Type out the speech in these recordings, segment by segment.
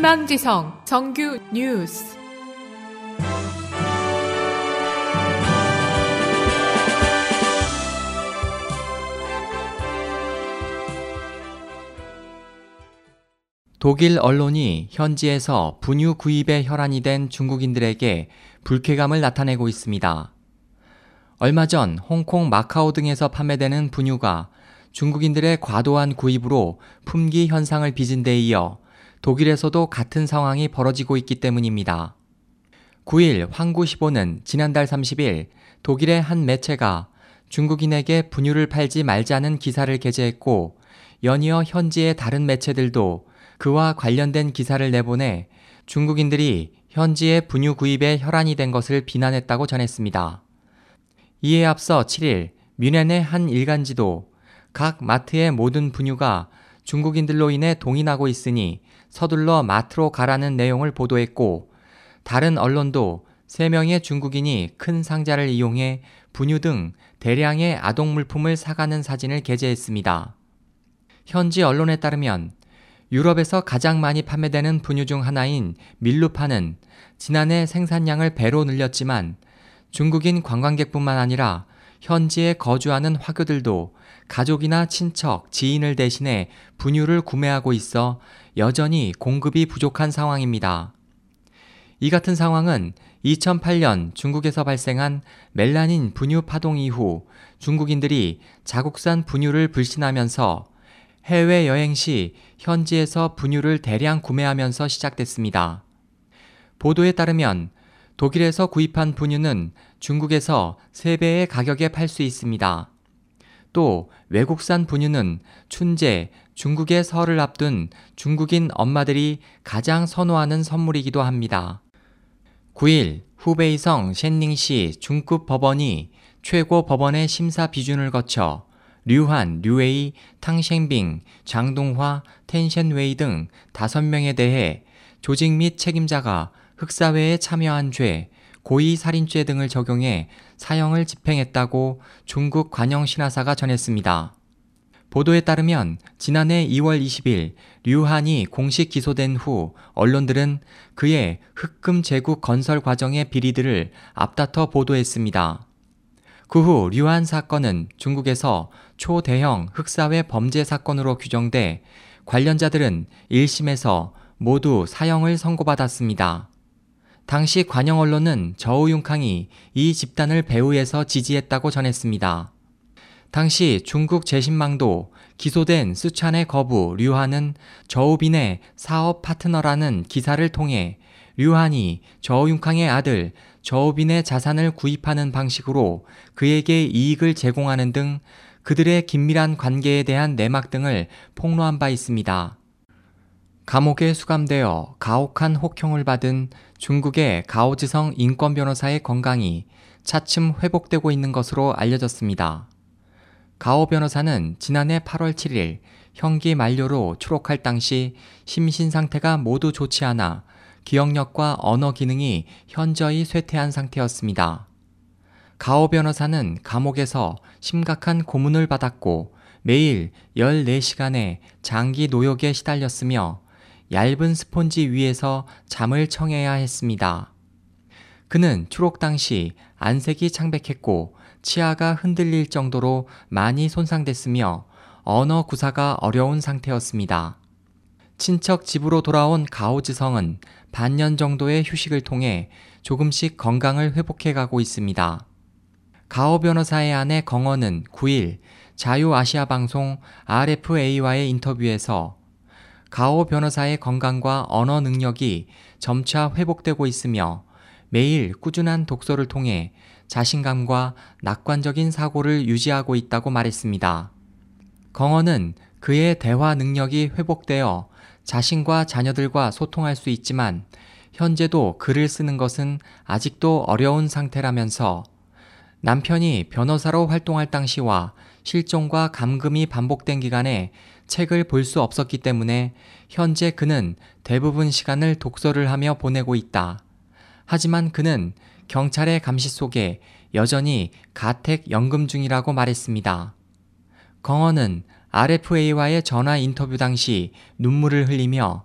희망지성 정규 뉴스. 독일 언론이 현지에서 분유 구입에 혈안이 된 중국인들에게 불쾌감을 나타내고 있습니다. 얼마 전 홍콩, 마카오 등에서 판매되는 분유가 중국인들의 과도한 구입으로 품귀 현상을 빚은 데 이어 독일에서도 같은 상황이 벌어지고 있기 때문입니다. 9일 황구시보는 지난달 30일 독일의 한 매체가 중국인에게 분유를 팔지 말자는 기사를 게재했고, 연이어 현지의 다른 매체들도 그와 관련된 기사를 내보내 중국인들이 현지의 분유 구입에 혈안이 된 것을 비난했다고 전했습니다. 이에 앞서 7일 뮌헨의 한 일간지도 각 마트의 모든 분유가 중국인들로 인해 동인하고 있으니 서둘러 마트로 가라는 내용을 보도했고, 다른 언론도 3명의 중국인이 큰 상자를 이용해 분유 등 대량의 아동 물품을 사가는 사진을 게재했습니다. 현지 언론에 따르면 유럽에서 가장 많이 판매되는 분유 중 하나인 밀루파는 지난해 생산량을 배로 늘렸지만 중국인 관광객뿐만 아니라 현지에 거주하는 화교들도 가족이나 친척, 지인을 대신해 분유를 구매하고 있어 여전히 공급이 부족한 상황입니다. 이 같은 상황은 2008년 중국에서 발생한 멜라닌 분유 파동 이후 중국인들이 자국산 분유를 불신하면서 해외여행 시 현지에서 분유를 대량 구매하면서 시작됐습니다. 보도에 따르면 독일에서 구입한 분유는 중국에서 3배의 가격에 팔 수 있습니다. 또 외국산 분유는 춘제, 중국의 설을 앞둔 중국인 엄마들이 가장 선호하는 선물이기도 합니다. 9일 후베이성 셴닝시 중급 법원이 최고 법원의 심사 비준을 거쳐 류한, 류웨이, 탕셴빙, 장동화, 텐셴웨이 등 5명에 대해 조직 및 책임자가 흑사회에 참여한 죄, 고의살인죄 등을 적용해 사형을 집행했다고 중국 관영신화사가 전했습니다. 보도에 따르면 지난해 2월 20일 류한이 공식 기소된 후 언론들은 그의 흑금 제국 건설 과정의 비리들을 앞다퉈 보도했습니다. 그 후 류한 사건은 중국에서 초대형 흑사회 범죄 사건으로 규정돼 관련자들은 1심에서 모두 사형을 선고받았습니다. 당시 관영 언론은 저우융캉이 이 집단을 배후에서 지지했다고 전했습니다. 당시 중국 재신망도 기소된 수찬의 거부 류한은 저우빈의 사업 파트너라는 기사를 통해 류한이 저우융캉의 아들 저우빈의 자산을 구입하는 방식으로 그에게 이익을 제공하는 등 그들의 긴밀한 관계에 대한 내막 등을 폭로한 바 있습니다. 감옥에 수감되어 가혹한 혹형을 받은 중국의 가오지성 인권변호사의 건강이 차츰 회복되고 있는 것으로 알려졌습니다. 가오 변호사는 지난해 8월 7일 형기 만료로 추록할 당시 심신 상태가 모두 좋지 않아 기억력과 언어 기능이 현저히 쇠퇴한 상태였습니다. 가오 변호사는 감옥에서 심각한 고문을 받았고 매일 14시간의 장기 노역에 시달렸으며 얇은 스폰지 위에서 잠을 청해야 했습니다. 그는 추록 당시 안색이 창백했고 치아가 흔들릴 정도로 많이 손상됐으며 언어 구사가 어려운 상태였습니다. 친척 집으로 돌아온 가오지성은 반년 정도의 휴식을 통해 조금씩 건강을 회복해가고 있습니다. 가오 변호사의 아내 경언은 9일 자유아시아방송 RFA와의 인터뷰에서 가오 변호사의 건강과 언어 능력이 점차 회복되고 있으며 매일 꾸준한 독서를 통해 자신감과 낙관적인 사고를 유지하고 있다고 말했습니다. 경언은 그의 대화 능력이 회복되어 자신과 자녀들과 소통할 수 있지만 현재도 글을 쓰는 것은 아직도 어려운 상태라면서 남편이 변호사로 활동할 당시와 실종과 감금이 반복된 기간에 책을 볼 수 없었기 때문에 현재 그는 대부분 시간을 독서를 하며 보내고 있다. 하지만 그는 경찰의 감시 속에 여전히 가택 연금 중이라고 말했습니다. 경언은 RFA와의 전화 인터뷰 당시 눈물을 흘리며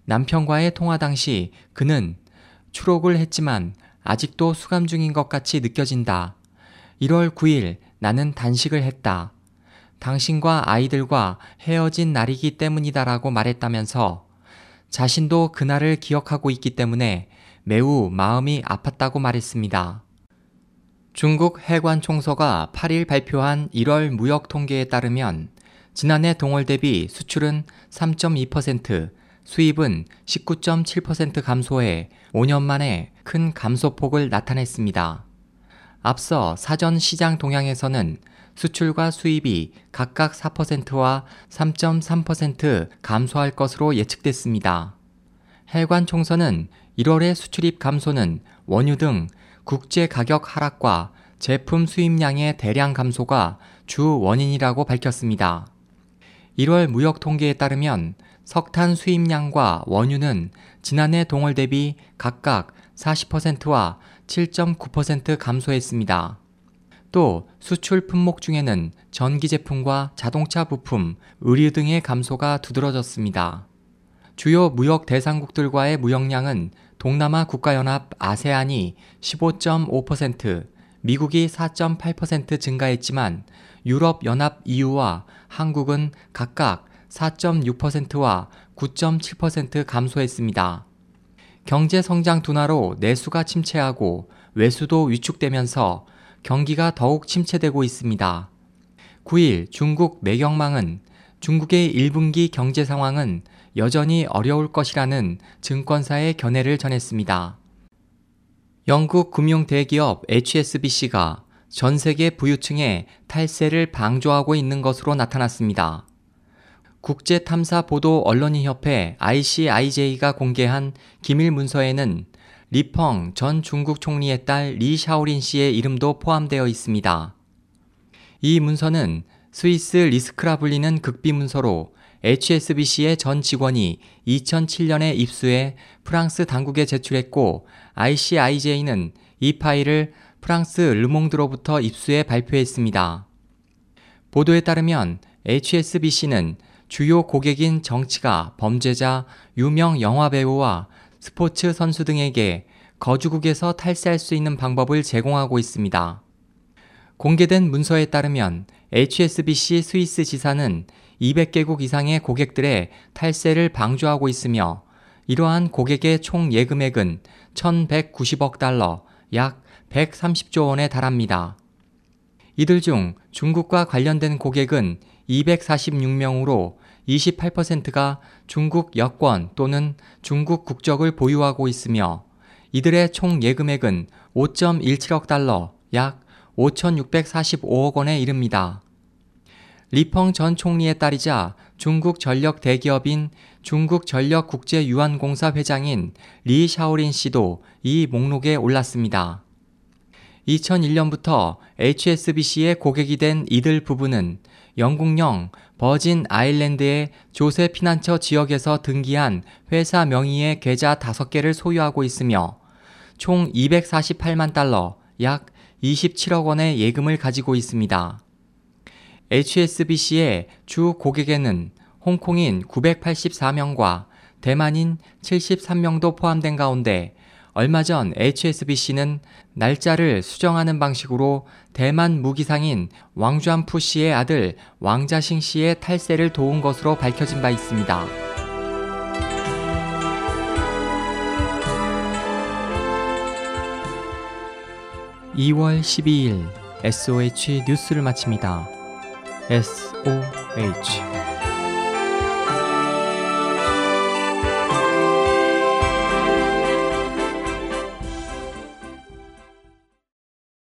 남편과의 통화 당시 그는 추록을 했지만 아직도 수감 중인 것 같이 느껴진다. 1월 9일 나는 단식을 했다. 당신과 아이들과 헤어진 날이기 때문이다라고 말했다면서 자신도 그날을 기억하고 있기 때문에 매우 마음이 아팠다고 말했습니다. 중국 해관총서가 8일 발표한 1월 무역 통계에 따르면 지난해 동월 대비 수출은 3.2%, 수입은 19.7% 감소해 5년 만에 큰 감소폭을 나타냈습니다. 앞서 사전 시장 동향에서는 수출과 수입이 각각 4%와 3.3% 감소할 것으로 예측됐습니다. 해관총서는 1월의 수출입 감소는 원유 등 국제 가격 하락과 제품 수입량의 대량 감소가 주 원인이라고 밝혔습니다. 1월 무역 통계에 따르면 석탄 수입량과 원유는 지난해 동월 대비 각각 40%와 7.9% 감소했습니다. 또 수출 품목 중에는 전기 제품과 자동차 부품, 의류 등의 감소가 두드러졌습니다. 주요 무역 대상국들과의 무역량은 동남아 국가연합 아세안이 15.5%, 미국이 4.8% 증가했지만 유럽연합 EU와 한국은 각각 4.6%와 9.7% 감소했습니다. 경제 성장 둔화로 내수가 침체하고 외수도 위축되면서 경기가 더욱 침체되고 있습니다. 9일 중국 매경망은 중국의 1분기 경제 상황은 여전히 어려울 것이라는 증권사의 견해를 전했습니다. 영국 금융 대기업 HSBC가 전 세계 부유층의 탈세를 방조하고 있는 것으로 나타났습니다. 국제탐사보도언론인협회 ICIJ가 공개한 기밀 문서에는 리펑 전 중국 총리의 딸 리 샤오린 씨의 이름도 포함되어 있습니다. 이 문서는 스위스 리스크라 불리는 극비 문서로 HSBC의 전 직원이 2007년에 입수해 프랑스 당국에 제출했고 ICIJ는 이 파일을 프랑스 르몽드로부터 입수해 발표했습니다. 보도에 따르면 HSBC는 주요 고객인 정치가, 범죄자, 유명 영화배우와 스포츠 선수 등에게 거주국에서 탈세할 수 있는 방법을 제공하고 있습니다. 공개된 문서에 따르면 HSBC 스위스 지사는 200개국 이상의 고객들의 탈세를 방조하고 있으며 이러한 고객의 총 예금액은 1,190억 달러, 약 130조 원에 달합니다. 이들 중 중국과 관련된 고객은 246명으로 28%가 중국 여권 또는 중국 국적을 보유하고 있으며 이들의 총 예금액은 5.17억 달러, 약 5,645억 원에 이릅니다. 리펑 전 총리의 딸이자 중국 전력 대기업인 중국전력국제유한공사 회장인 리 샤오린 씨도 이 목록에 올랐습니다. 2001년부터 HSBC의 고객이 된 이들 부부는 영국령 버진 아일랜드의 조세 피난처 지역에서 등기한 회사 명의의 계좌 5개를 소유하고 있으며 총 248만 달러, 약 27억 원의 예금을 가지고 있습니다. HSBC의 주 고객에는 홍콩인 984명과 대만인 73명도 포함된 가운데 얼마 전 HSBC는 날짜를 수정하는 방식으로 대만 무기상인 왕주안푸 씨의 아들 왕자싱 씨의 탈세를 도운 것으로 밝혀진 바 있습니다. (2월 12일) SOH 뉴스를 마칩니다. SOH